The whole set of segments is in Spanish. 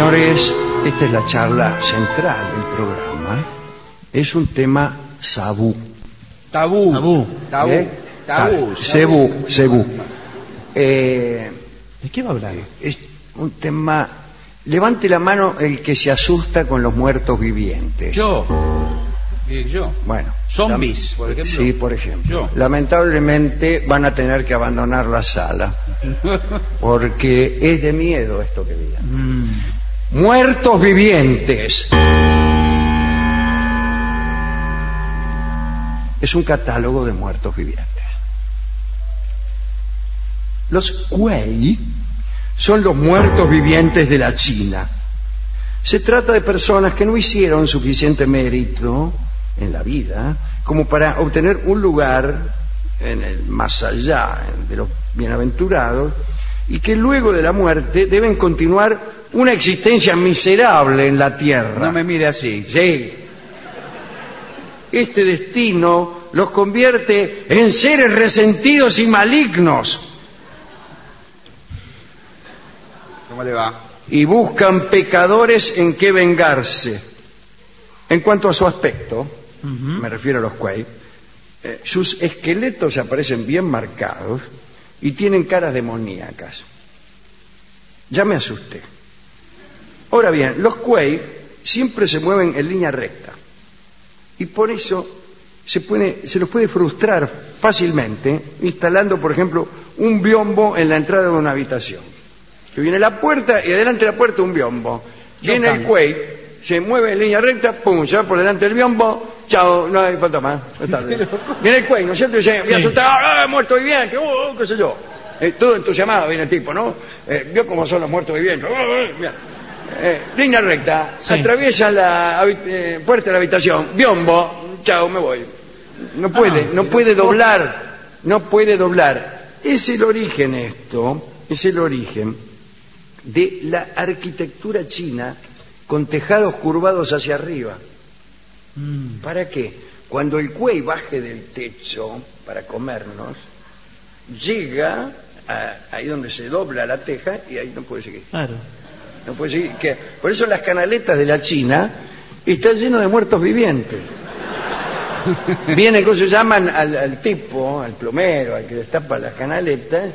señores, esta es la charla central del programa. Es un tema tabú. Tabú. Cebú. ¿De qué va a hablar? Es un tema... Levante la mano el que se asusta con los muertos vivientes. Yo. Bueno. Zombies, por ejemplo. Sí, por ejemplo. Yo. Lamentablemente van a tener que abandonar la sala porque es de miedo esto que digan. Muertos vivientes. Es un catálogo de muertos vivientes. Los Kuei son los muertos vivientes de la China. Se trata de personas que no hicieron suficiente mérito en la vida como para obtener un lugar en el más allá de los bienaventurados y que luego de la muerte deben continuar una existencia miserable en la tierra. No me mire así. Sí. Este destino los convierte en seres resentidos y malignos. ¿Cómo le va? Y buscan pecadores en que vengarse. En cuanto a su aspecto, me refiero a los Kuei, sus esqueletos aparecen bien marcados y tienen caras demoníacas. Ya me asusté. Ahora bien, los Kuei siempre se mueven en línea recta y por eso se los puede frustrar fácilmente instalando, por ejemplo, un biombo en la entrada de una habitación. Que viene la puerta y adelante de la puerta un biombo. Viene el Kuei, se mueve en línea recta, pum, se va por delante del biombo, chao, no hay falta más, es tarde. Viene el Kuei, ¿no es cierto? Y dice, me asustado, muerto viviente, qué sé yo. Todo entusiasmado viene el tipo, ¿no? Vio cómo son los muertos vivientes. Línea recta, atraviesa la puerta de la habitación, biombo, chao, me voy. No puede doblar. Es el origen de la arquitectura china con tejados curvados hacia arriba. ¿Para qué? Cuando el Kuei baje del techo para comernos, llega ahí donde se dobla la teja y ahí no puede seguir. Claro. No puede seguir. Por eso las canaletas de la China están llenas de muertos vivientes. Viene, ¿cómo se llaman? Al tipo, al plomero, al que destapa las canaletas,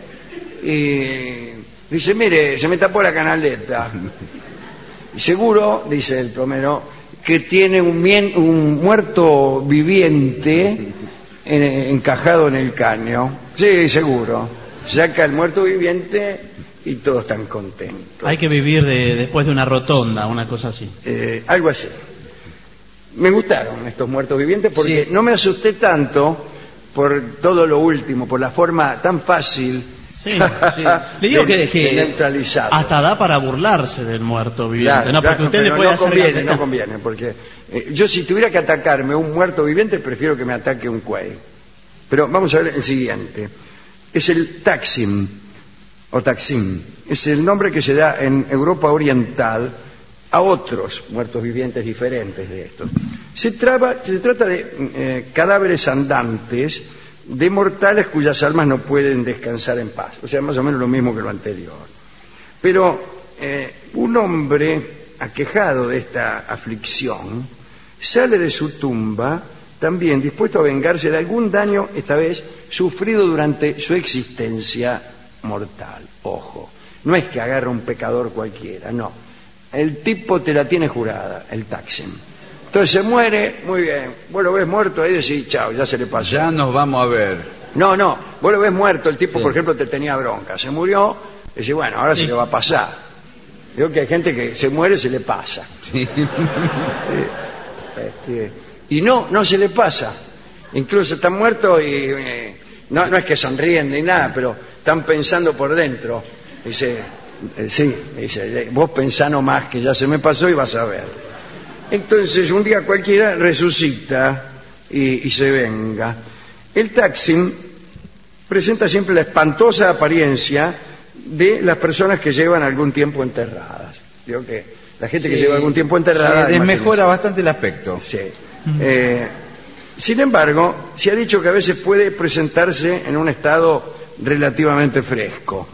y dice, mire, se me tapó la canaleta. Y seguro, dice el plomero, que tiene un muerto viviente encajado en el caño. Sí, seguro. Saca el muerto viviente y todos están contentos. Hay que vivir después de una rotonda, una cosa así. Algo así. Me gustaron estos muertos vivientes porque no me asusté tanto por todo lo último, por la forma tan fácil. Sí. Le digo que neutralizado. Hasta da para burlarse del muerto viviente. Claro, porque usted le puede hacer no conviene, porque yo si tuviera que atacarme un muerto viviente, prefiero que me ataque un Kuei. Pero vamos a ver el siguiente. Es el Taksim, o Taksim. Es el nombre que se da en Europa Oriental a otros muertos vivientes diferentes de estos. Se trata de cadáveres andantes de mortales cuyas almas no pueden descansar en paz. O sea, más o menos lo mismo que lo anterior. Pero un hombre aquejado de esta aflicción sale de su tumba también dispuesto a vengarse de algún daño, esta vez sufrido durante su existencia mortal. Ojo, no es que agarra un pecador cualquiera, no. El tipo te la tiene jurada, el Taksim. Entonces se muere, muy bien. Vos lo ves muerto ahí y decís, chao, ya se le pasó. Ya nos vamos a ver. No, vos lo ves muerto, el tipo, por ejemplo, te tenía bronca. Se murió, y decís, bueno, ahora se le va a pasar. Digo que hay gente que se muere, se le pasa. Sí. Y no se le pasa. Incluso están muertos y no es que sonríen ni nada, pero están pensando por dentro. Dice, vos pensá nomás que ya se me pasó y vas a ver. Entonces un día cualquiera resucita y se venga. El Taksim presenta siempre la espantosa apariencia de las personas que llevan algún tiempo enterradas. Digo que la gente que lleva algún tiempo enterrada... desmejora bastante el aspecto. Sí. Sin embargo, se ha dicho que a veces puede presentarse en un estado relativamente fresco.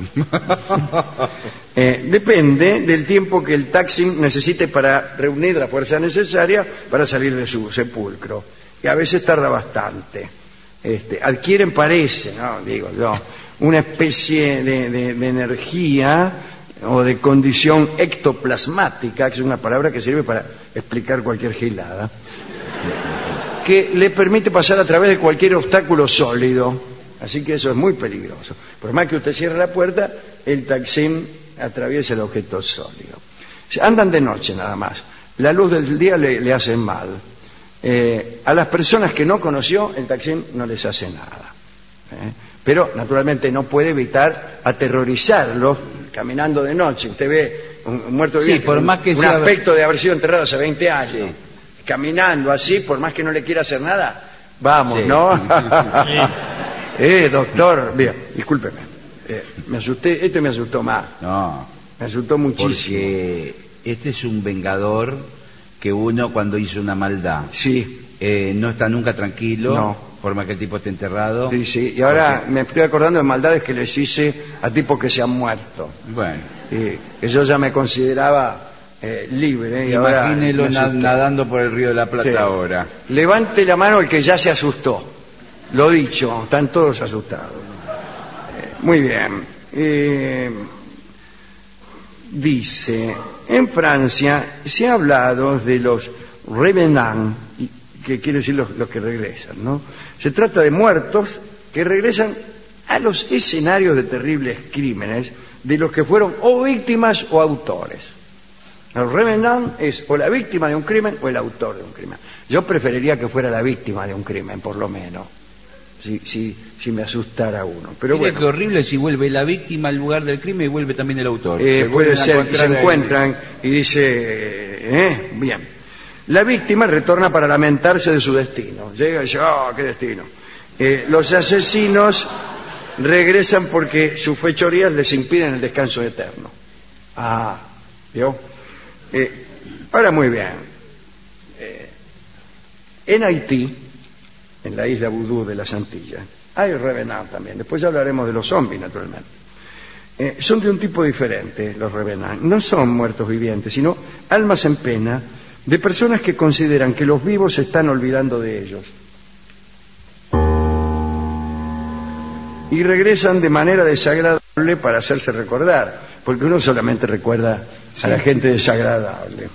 Depende del tiempo que el Taksim necesite para reunir la fuerza necesaria para salir de su sepulcro. Y a veces tarda bastante. Adquieren, parece, ¿no? Digo yo, una especie de energía o de condición ectoplasmática, que es una palabra que sirve para explicar cualquier gilada, que le permite pasar a través de cualquier obstáculo sólido. Así que eso es muy peligroso. Por más que usted cierre la puerta, el Taksim atraviesa el objeto sólido. Andan de noche nada más. La luz del día le hace mal. A las personas que no conoció, el Taksim no les hace nada. Pero naturalmente no puede evitar aterrorizarlos caminando de noche. Usted ve un muerto viviente, por más que un sea... aspecto de haber sido enterrado hace 20 años. Sí. Caminando así, por más que no le quiera hacer nada, vamos, Sí. ¿no? Doctor, bien, discúlpeme. Me asusté, me asustó más. No, Me asustó muchísimo. porque este es un vengador que uno cuando hizo una maldad Sí, no está nunca tranquilo, No. por más que el tipo esté enterrado. sí, sí. Y ahora me estoy acordando de maldades que les hice a tipos que se han muerto. Bueno, Que yo ya me consideraba libre. Y ahora imagínelo me asusté. nadando por el río de la Plata Sí. ahora. Levante la mano el que ya se asustó. Lo dicho, están todos asustados. Muy bien. Dice, en Francia se ha hablado de los revenants, que quiere decir los que regresan, ¿no? Se trata de muertos que regresan a los escenarios de terribles crímenes de los que fueron o víctimas o autores. El revenant es o la víctima de un crimen o el autor de un crimen. Yo preferiría que fuera la víctima de un crimen, por lo menos. Si me asustara uno. Pero Mire bueno, qué horrible si vuelve la víctima al lugar del crimen y vuelve también el autor. puede ser que se encuentran y dice, bien. La víctima retorna para lamentarse de su destino. Llega y dice, oh, qué destino. Los asesinos regresan porque sus fechorías les impiden el descanso eterno. ¿Vio? Ahora muy bien. En Haití, en la isla Vudú de las Antillas, hay revenants también. Después ya hablaremos de los zombies, naturalmente. Son de un tipo diferente los revenants. No son muertos vivientes, sino almas en pena de personas que consideran que los vivos se están olvidando de ellos. Y regresan de manera desagradable para hacerse recordar, porque uno solamente recuerda a la gente desagradable.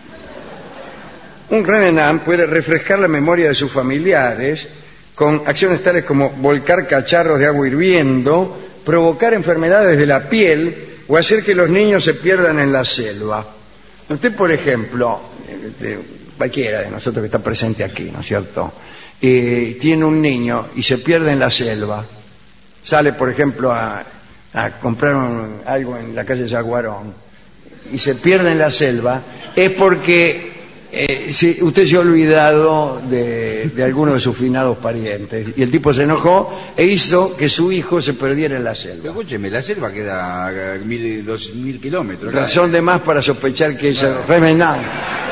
Un revenant puede refrescar la memoria de sus familiares con acciones tales como volcar cacharros de agua hirviendo, provocar enfermedades de la piel o hacer que los niños se pierdan en la selva. Usted, por ejemplo, cualquiera de nosotros que está presente aquí, ¿no es cierto?, tiene un niño y se pierde en la selva. Sale, por ejemplo, a comprar algo en la calle Yaguarón y se pierde en la selva, es porque usted se ha olvidado de alguno de sus finados parientes y el tipo se enojó e hizo que su hijo se perdiera en la selva. Pero escúcheme, la selva queda a 2.000 kilómetros. Razón de más para sospechar que es el revenant.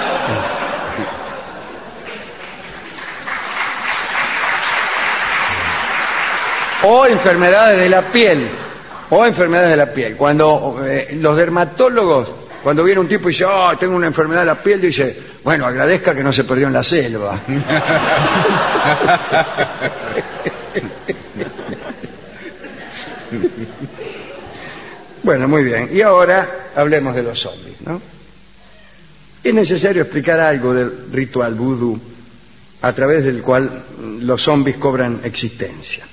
O enfermedades de la piel. Cuando los dermatólogos, cuando viene un tipo y dice, oh, tengo una enfermedad de la piel, dice, bueno, agradezca que no se perdió en la selva. Bueno, muy bien. Y ahora hablemos de los zombies, ¿no? Es necesario explicar algo del ritual vudú a través del cual los zombies cobran existencia.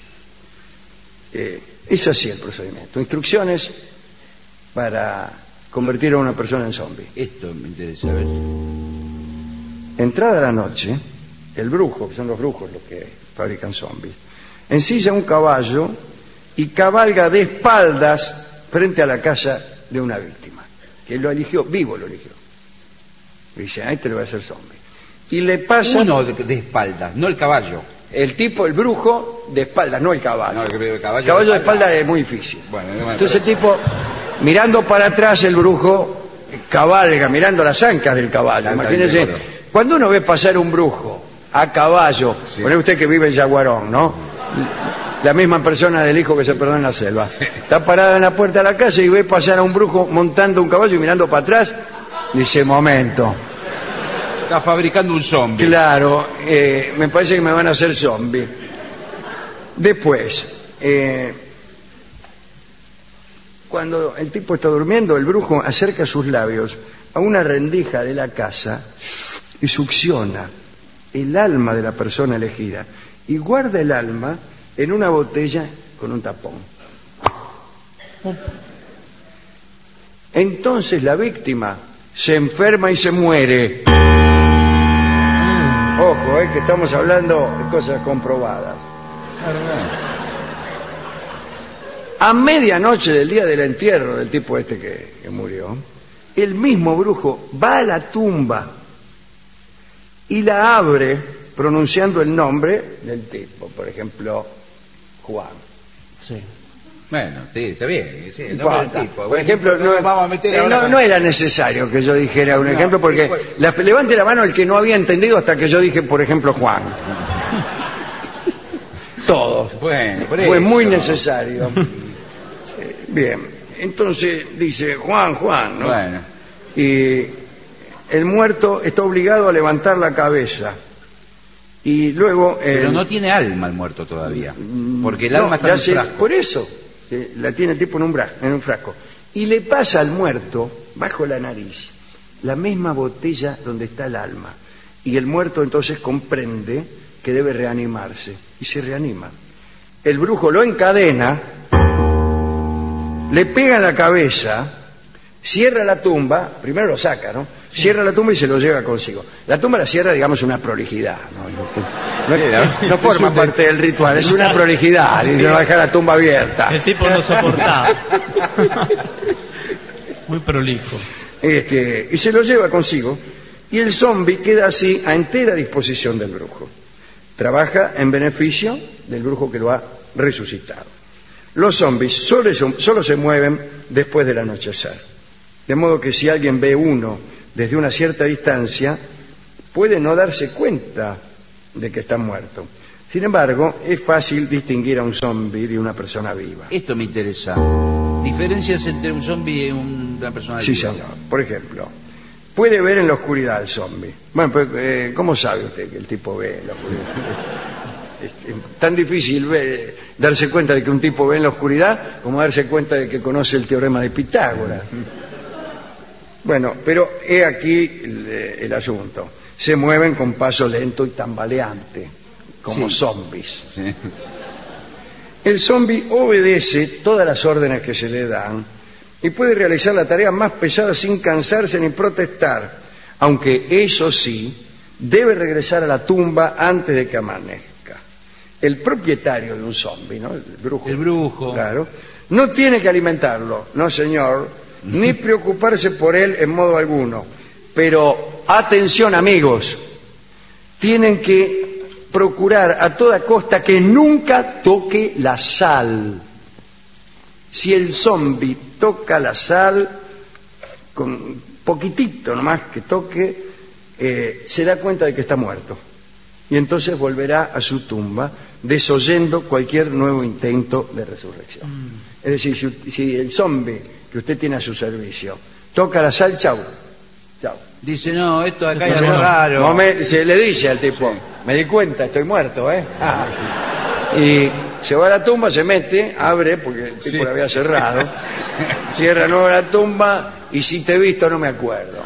Es así el procedimiento. Instrucciones para convertir a una persona en zombie. Esto me interesa ver. Entrada la noche, el brujo, que son los brujos los que fabrican zombies, ensilla un caballo y cabalga de espaldas frente a la casa de una víctima, que lo eligió, vivo lo eligió. Y dice, ahí te lo voy a hacer zombie. Y le pasa... Uno de espaldas, no el caballo. El tipo, el brujo, de espaldas, no el caballo. No, el caballo de espaldas es muy difícil. Bueno, entonces el tipo, mirando para atrás, el brujo cabalga, mirando las ancas del caballo. Imagínense, cuando uno ve pasar un brujo a caballo, sí. Pone usted que vive en Yaguarón, ¿no? La misma persona del hijo que se perdió en la selva. Está parada en la puerta de la casa y ve pasar a un brujo montando un caballo y mirando para atrás. Dice, momento. Está fabricando un zombie. Claro, me parece que me van a hacer zombie. Después, cuando el tipo está durmiendo, el brujo acerca sus labios a una rendija de la casa y succiona el alma de la persona elegida y guarda el alma en una botella con un tapón. Entonces la víctima se enferma y se muere. Ojo, que estamos hablando de cosas comprobadas. A medianoche del día del entierro del tipo este que murió, el mismo brujo va a la tumba y la abre pronunciando el nombre del tipo, por ejemplo, Juan. Sí. Bueno, sí, está bien. Sí, el Juan, nombre del tipo. por ejemplo, vamos a meter ahora no era necesario que yo dijera un ejemplo, porque levante la mano el que no había entendido hasta que yo dije, por ejemplo, Juan. Todos. Bueno, fue muy necesario. Bien, entonces dice Juan, ¿no? Bueno. Y el muerto está obligado a levantar la cabeza. Y luego... Pero no tiene alma el muerto todavía, porque el alma está en un frasco. Por eso, la tiene el tipo en un frasco. Y le pasa al muerto, bajo la nariz, la misma botella donde está el alma. Y el muerto entonces comprende que debe reanimarse. Y se reanima. El brujo lo encadena, le pega en la cabeza, cierra la tumba, primero lo saca, ¿no? Sí. Cierra la tumba y se lo lleva consigo. La tumba la cierra, digamos, una prolijidad, no forma parte del ritual, es una prolijidad, y no deja la tumba abierta. El tipo no soportaba. Muy prolijo. Y se lo lleva consigo, y el zombi queda así a entera disposición del brujo. Trabaja en beneficio del brujo que lo ha resucitado. Los zombis solo se mueven después del anochecer. De modo que si alguien ve uno desde una cierta distancia, puede no darse cuenta de que está muerto. Sin embargo, es fácil distinguir a un zombi de una persona viva. Esto me interesa. ¿Diferencias entre un zombi y una persona viva? Sí, señor. Por ejemplo, puede ver en la oscuridad el zombi. Bueno, pues, ¿cómo sabe usted que el tipo ve en la oscuridad? Es tan difícil darse cuenta de que un tipo ve en la oscuridad como darse cuenta de que conoce el teorema de Pitágoras. Bueno, pero he aquí el asunto. Se mueven con paso lento y tambaleante, como zombis. Sí. El zombi obedece todas las órdenes que se le dan y puede realizar la tarea más pesada sin cansarse ni protestar, aunque eso sí, debe regresar a la tumba antes de que amanezca. El propietario de un zombi, ¿no? El brujo. Claro. No tiene que alimentarlo, no señor, ni preocuparse por él en modo alguno. Pero, atención amigos, tienen que procurar a toda costa que nunca toque la sal. Si el zombi toca la sal, con poquitito nomás que toque, se da cuenta de que está muerto. Y entonces volverá a su tumba, desoyendo cualquier nuevo intento de resurrección. Es decir, si el zombi que usted tiene a su servicio toca la sal, chau. Dice, no, esto de acá es raro. Se le dice al tipo, sí. Me di cuenta, estoy muerto, ¿eh? Y se va a la tumba, se mete, abre, porque el tipo la había cerrado, cierra nuevo la tumba, y si te he visto no me acuerdo.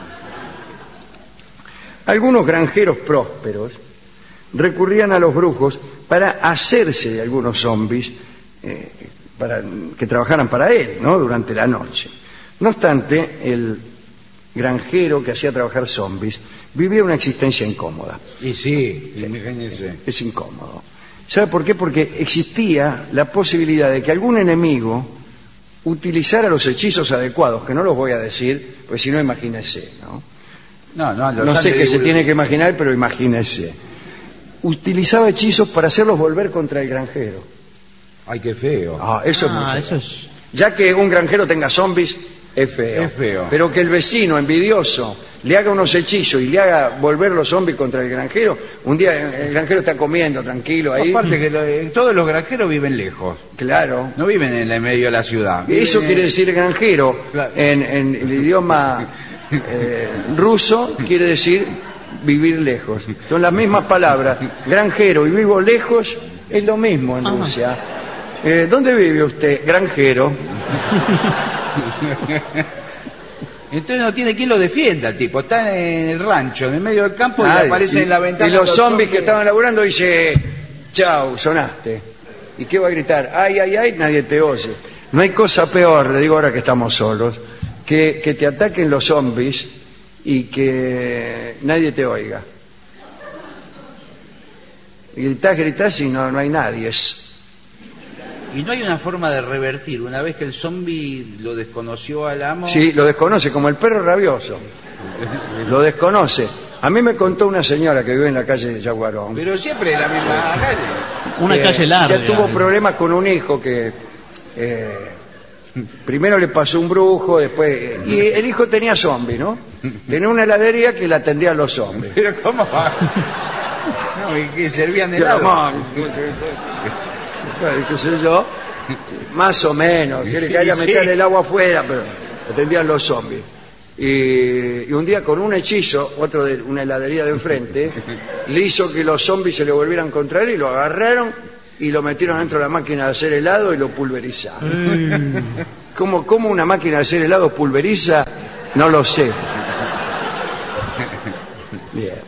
Algunos granjeros prósperos recurrían a los brujos para hacerse de algunos zombis para que trabajaran para él, ¿no? Durante la noche. No obstante, el granjero que hacía trabajar zombis vivía una existencia incómoda. Y sí, imagínese. Es incómodo. ¿Sabe por qué? Porque existía la posibilidad de que algún enemigo utilizara los hechizos adecuados, que no los voy a decir, pues si no, imagínese, ¿no? No sé qué se tiene que imaginar, pero imagínese. Utilizaba hechizos para hacerlos volver contra el granjero. Ay, qué feo. Eso es muy feo. Ya que un granjero tenga zombies, es feo. Es feo. Pero que el vecino envidioso le haga unos hechizos y le haga volver los zombies contra el granjero, un día el granjero está comiendo tranquilo ahí. Aparte que todos los granjeros viven lejos. Claro. No viven en el medio de la ciudad. Eso Viven quiere decir granjero. Claro. En el idioma ruso quiere decir vivir lejos. Son las mismas palabras. Granjero y vivo lejos es lo mismo en Rusia. ¿Dónde vive usted? Granjero. Entonces no tiene quien lo defienda el tipo. Está en el rancho, en el medio del campo, y Nadie. aparece en la ventana. Y los zombies que estaban laburando dice, chau, sonaste. ¿Y qué va a gritar? Ay, ay, ay, nadie te oye. No hay cosa peor, le digo ahora que estamos solos, que te ataquen los zombies y que nadie te oiga. Y gritás y no hay nadie. Y no hay una forma de revertir. Una vez que el zombie lo desconoció al amo. Sí, lo desconoce, como el perro rabioso. Lo desconoce. A mí me contó una señora que vive en la calle de Yaguarón. Pero siempre en la misma calle. Una calle larga. Ya tuvo problemas con un hijo que primero le pasó un brujo, después... y el hijo tenía zombie, ¿no? Tenía una heladería que la atendía a los zombies. Pero ¿cómo va? No, y que servían de Yo, helado. "Mamá, qué sé yo, más o menos, quiere que haya Sí. meter el agua afuera, pero atendían los zombies. Y un día con un hechizo, otro de una heladería de enfrente, le hizo que los zombies se le volvieran contra él y lo agarraron y lo metieron dentro de la máquina de hacer helado y lo pulverizaron. ¿Cómo una máquina de hacer helado pulveriza? No lo sé. Bien.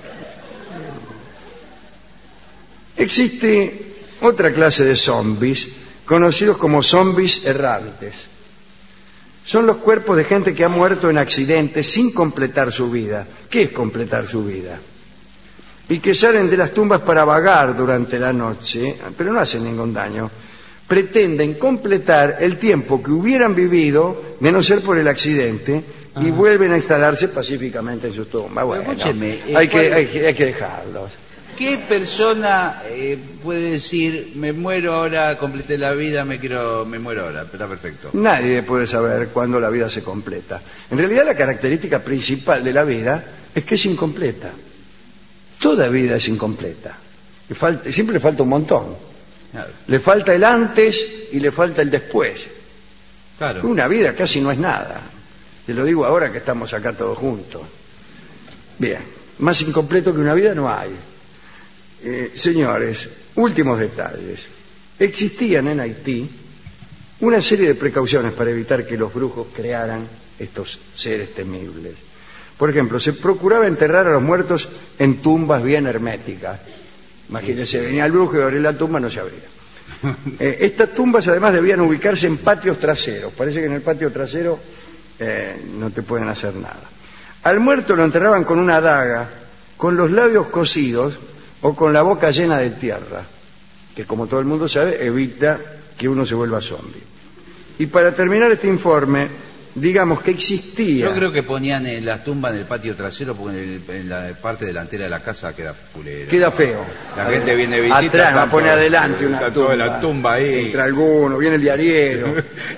Existe otra clase de zombies, conocidos como zombies errantes. Son los cuerpos de gente que ha muerto en accidentes sin completar su vida. ¿Qué es completar su vida? Y que salen de las tumbas para vagar durante la noche, pero no hacen ningún daño. Pretenden completar el tiempo que hubieran vivido, de no ser por el accidente, y vuelven a instalarse pacíficamente en sus tumbas. Bueno, Escúcheme, hay que dejarlos. ¿Qué persona puede decir, me muero ahora, completé la vida, me muero ahora? Está perfecto. Nadie puede saber cuándo la vida se completa. En realidad la característica principal de la vida es que es incompleta. Toda vida es incompleta. Siempre le falta un montón. Claro. Le falta el antes y le falta el después. Claro. Una vida casi no es nada. Te lo digo ahora que estamos acá todos juntos. Bien, más incompleto que una vida no hay. Señores, últimos detalles. Existían en Haití una serie de precauciones para evitar que los brujos crearan estos seres temibles. Por ejemplo, se procuraba enterrar a los muertos en tumbas bien herméticas. Imagínense, venía el brujo y abría la tumba, no se abría. Estas tumbas además debían ubicarse en patios traseros. Parece que en el patio trasero no te pueden hacer nada. Al muerto lo enterraban con una daga, con los labios cosidos o con la boca llena de tierra, que como todo el mundo sabe evita que uno se vuelva zombie. Y para terminar este informe, digamos que existía... Yo creo que ponían en las tumbas en el patio trasero, porque en la parte delantera de la casa queda fulera. Queda feo. La gente viene de visita. Atrás, tanto- pone adelante una está tumba. toda la tumba ahí. Entra alguno, viene el diariero.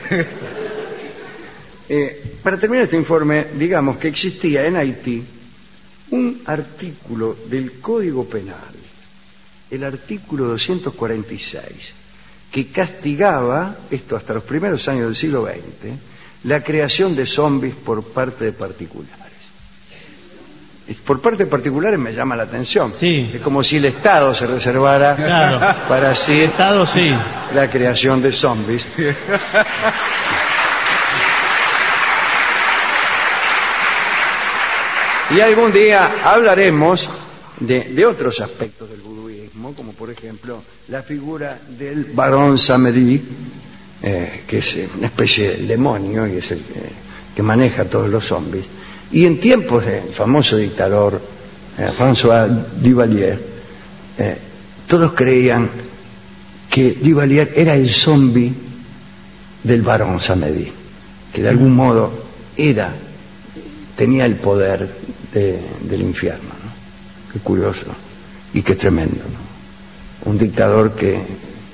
Para terminar este informe, digamos que existía en Haití un artículo del Código Penal, el artículo 246, que castigaba, esto hasta los primeros años del siglo XX, la creación de zombies por parte de particulares. Por parte de particulares me llama la atención. Sí. Es como si el Estado se reservara Claro. para sí Estado sí. la creación de zombies. Y algún día hablaremos de otros aspectos del vuduismo, como por ejemplo la figura del Barón Samedi, que es una especie de demonio y es el que maneja a todos los zombies. Y en tiempos del famoso dictador François Duvalier, todos creían que Duvalier era el zombie del Barón Samedi, que de algún modo tenía el poder del infierno, ¿no? Qué curioso y qué tremendo, ¿no? Un dictador que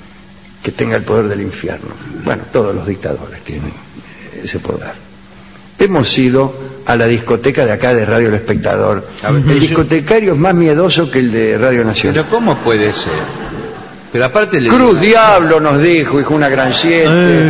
tenga el poder del infierno. Bueno, todos los dictadores tienen ese poder. hemos ido a la discoteca de acá de Radio El Espectador. ver, El discotecario es más miedoso que el de Radio Nacional. Pero ¿cómo puede ser? Pero aparte Cruz Diablo nos dijo una gran siete,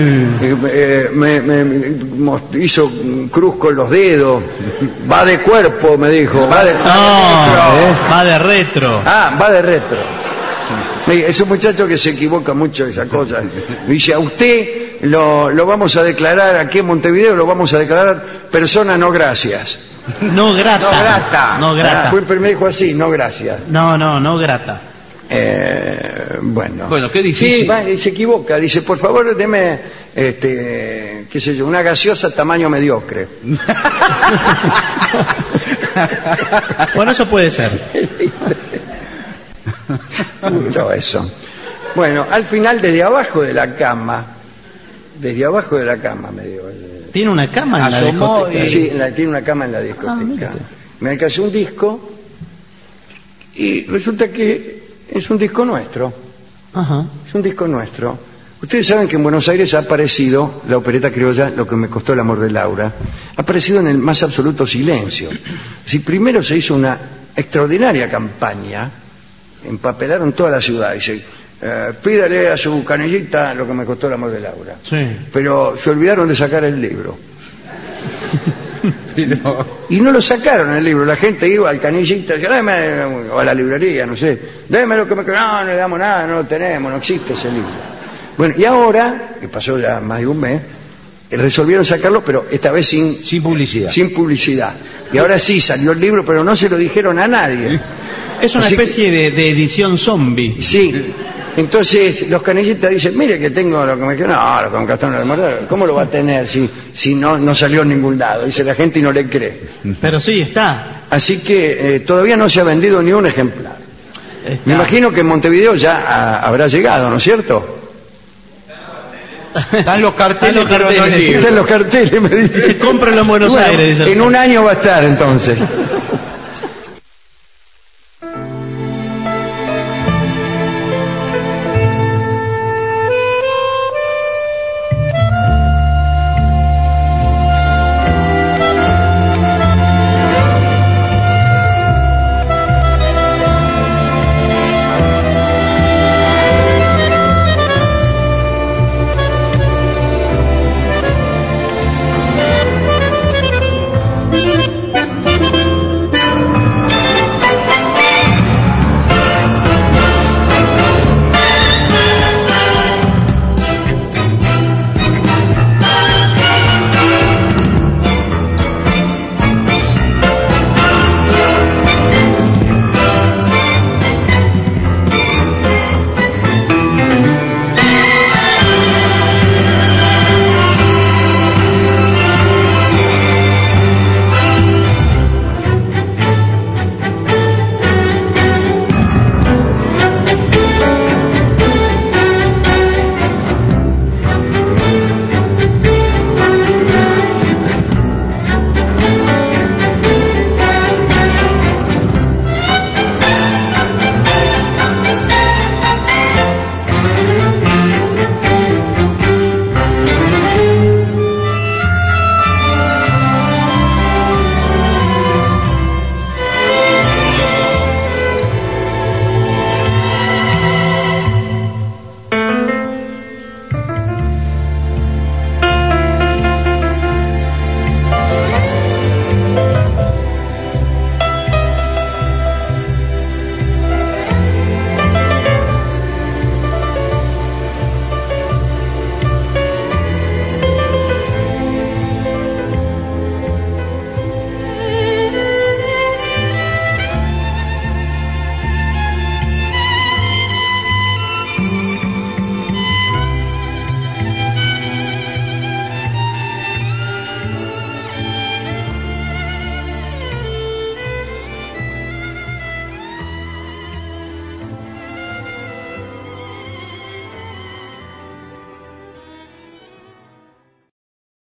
me hizo cruz con los dedos, va de cuerpo, me dijo, va de Va de retro. va de retro. Es un muchacho que se equivoca mucho de esa cosa. Dice, a usted lo vamos a declarar aquí en Montevideo, lo vamos a declarar persona no gracias. No grata. No grata. Pero me dijo así, no gracias. No grata. Bueno, qué difícil. Sí, va, y se equivoca. Dice, por favor, deme, qué sé yo, una gaseosa tamaño mediocre. Bueno, eso puede ser. Todo eso. Bueno, al final, desde abajo de la cama me dio. ¿Tiene una cama en la Asomó discoteca? Sí, tiene una cama en la discoteca. Me alcanzó un disco y resulta que es un disco nuestro. Ajá. Es un disco nuestro. Ustedes saben que en Buenos Aires ha aparecido la opereta criolla Lo que me costó el amor de Laura. Ha aparecido en el más absoluto silencio. Si primero se hizo una extraordinaria campaña, empapelaron toda la ciudad. Dice, pídale a su canillita Lo que me costó el amor de Laura. Sí. Pero se olvidaron de sacar el libro. Y no lo sacaron el libro. La gente iba al canillita, o a la librería, no sé, déme lo que me... No le damos nada, no lo tenemos, no existe ese libro. Bueno, y ahora, que pasó ya más de un mes, resolvieron sacarlo, pero esta vez sin publicidad. Y ahora sí salió el libro, pero no se lo dijeron a nadie. Es una Así especie de edición zombie. Sí. Entonces los canillitas dicen, mire que tengo lo que me quedó. No, lo que me gastaron el morder. ¿Cómo lo va a tener si no salió en ningún lado? Dice la gente y no le cree. Pero sí, está. Así que todavía no se ha vendido ni un ejemplar. Está. Me imagino que en Montevideo ya habrá llegado, ¿no es cierto? Están los carteles, Están los pero no el carteles. libro. Están los carteles, me dice. Cómpralo en Buenos Aires, dice. En un año va a estar entonces.